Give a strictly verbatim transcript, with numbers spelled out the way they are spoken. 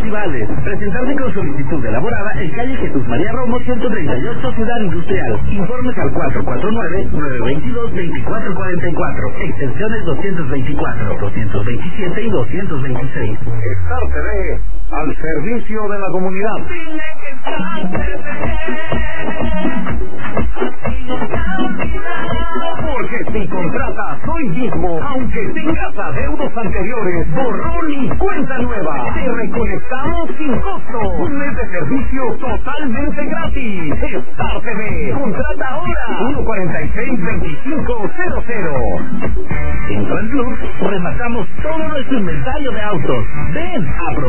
y vales. Presentarse con solicitud elaborada en calle Jesús María Romo, ciento treinta y ocho, Ciudad Industrial. Informes al cuatro cuatro nueve, nueve dos dos, dos cuatro cuatro cuatro. Extensiones doscientos veinticuatro, doscientos veintisiete y doscientos veintiséis. Star T V, al servicio de la comunidad. Dile que Star T V, así no te ha olvidado. Porque si contratas hoy mismo, aunque tengas adeudos anteriores, borrón y cuenta nueva, te reconectamos sin costo. Un mes de servicio totalmente gratis. Star T V, contrata ahora. uno cuarenta y seis, veinticinco cero cero. En Transplus rematamos todo nuestro inventario de autos. Ven, aprovecha.